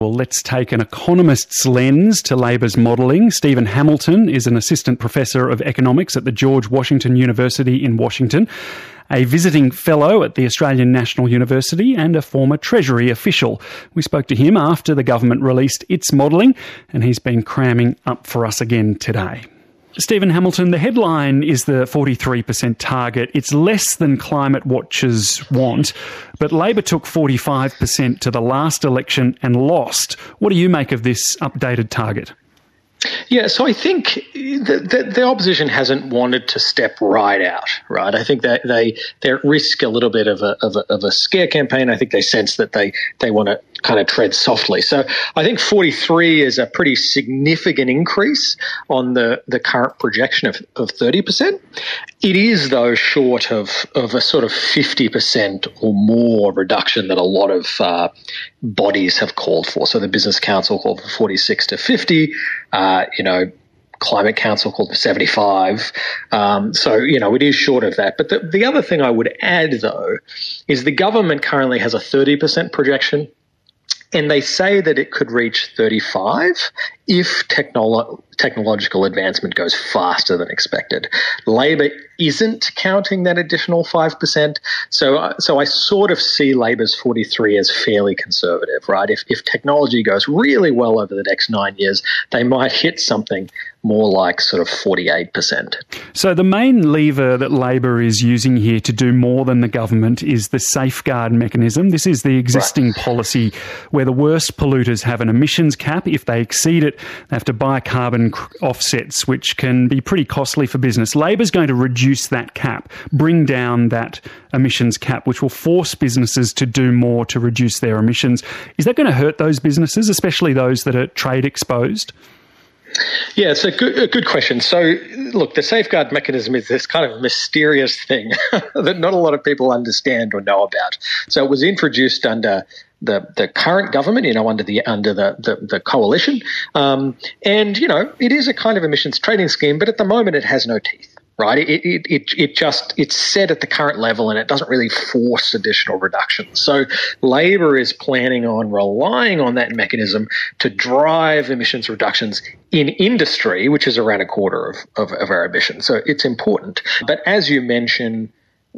Well, let's take an economist's lens to Labor's modelling. Stephen Hamilton is an assistant professor of economics at the George Washington University in Washington, a visiting fellow at the Australian National University and a former Treasury official. We spoke to him after the government released its modelling, and he's been cramming up for us again today. Stephen Hamilton, the headline is the 43% target. It's less than climate watchers want, but Labor took 45% to the last election and lost. What do you make of this updated target? Yeah, so I think the opposition hasn't wanted to step right out, right? I think that they're at risk a little bit of a scare campaign. I think they sense that they want to kind of tread softly. So I think 43 is a pretty significant increase on the current projection of 30%. It is, though, short of a sort of 50% or more reduction that a lot of bodies have called for. So the Business Council called for 46 to 50. Climate Council called for 75. It is short of that. But the other thing I would add, though, is the government currently has a 30% projection, and they say that it could reach 35 if technological advancement goes faster than expected. Labor isn't counting that additional 5%. So I sort of see Labor's 43 as fairly conservative, right? If technology goes really well over the next 9 years, they might hit something more like sort of 48%. So the main lever that Labor is using here to do more than the government is the safeguard mechanism. This is the existing policy where the worst polluters have an emissions cap. If they exceed it, they have to buy carbon offsets, which can be pretty costly for business. Labor's going to reduce that cap, bring down that emissions cap, which will force businesses to do more to reduce their emissions. Is that going to hurt those businesses, especially those that are trade exposed? Yeah, it's a good question. So, look, the safeguard mechanism is this kind of mysterious thing that not a lot of people understand or know about. So it was introduced under the current government, under the coalition. It is a kind of emissions trading scheme, but at the moment it has no teeth. Right, it's set at the current level and it doesn't really force additional reductions. So Labor is planning on relying on that mechanism to drive emissions reductions in industry, which is around a quarter of our emissions. So it's important. But as you mentioned,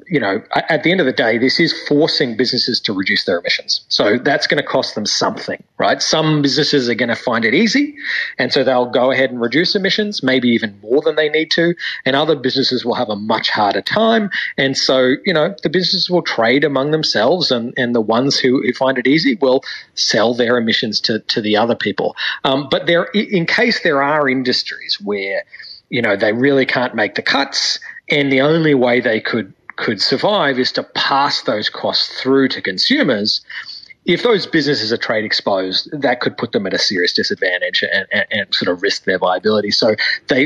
at the end of the day, this is forcing businesses to reduce their emissions. So that's going to cost them something, right? Some businesses are going to find it easy, and so they'll go ahead and reduce emissions, maybe even more than they need to, and other businesses will have a much harder time. And so, the businesses will trade among themselves, and the ones who find it easy will sell their emissions to the other people. But in case there are industries where, they really can't make the cuts, and the only way they could survive is to pass those costs through to consumers. If those businesses are trade exposed, that could put them at a serious disadvantage and sort of risk their viability. So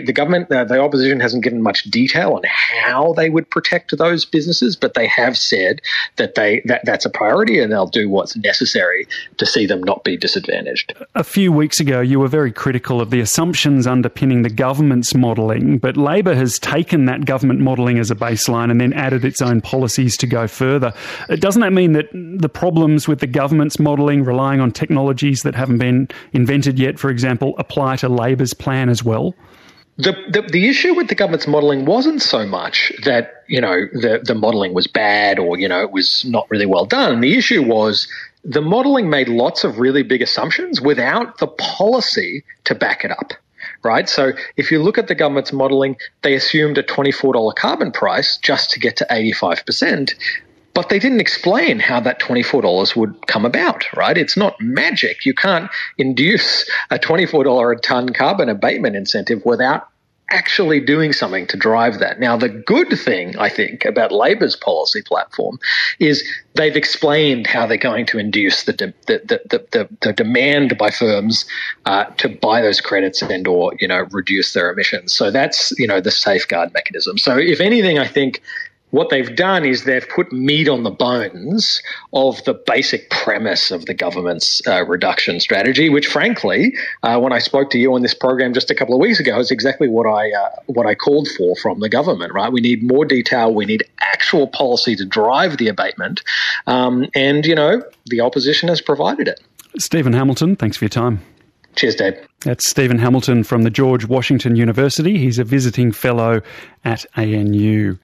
the opposition hasn't given much detail on how they would protect those businesses, but they have said that that's a priority and they'll do what's necessary to see them not be disadvantaged. A few weeks ago, you were very critical of the assumptions underpinning the government's modelling, but Labor has taken that government modelling as a baseline and then added its own policies to go further. Doesn't that mean that the problems with the government's modelling, relying on technologies that haven't been invented yet, for example, apply to Labor's plan as well? The issue with the government's modelling wasn't so much that, the modelling was bad or, it was not really well done. The issue was the modelling made lots of really big assumptions without the policy to back it up. Right. So if you look at the government's modelling, they assumed a $24 carbon price just to get to 85%. But they didn't explain how that $24 would come about, right? It's not magic. You can't induce a $24 a tonne carbon abatement incentive without actually doing something to drive that. Now, the good thing, I think, about Labor's policy platform is they've explained how they're going to induce the demand by firms to buy those credits and or, reduce their emissions. So that's, the safeguard mechanism. So if anything, I think what they've done is they've put meat on the bones of the basic premise of the government's reduction strategy, which, frankly, when I spoke to you on this program just a couple of weeks ago, is exactly what I called for from the government. Right? We need more detail. We need actual policy to drive the abatement, and the opposition has provided it. Stephen Hamilton, thanks for your time. Cheers, Dave. That's Stephen Hamilton from the George Washington University. He's a visiting fellow at ANU.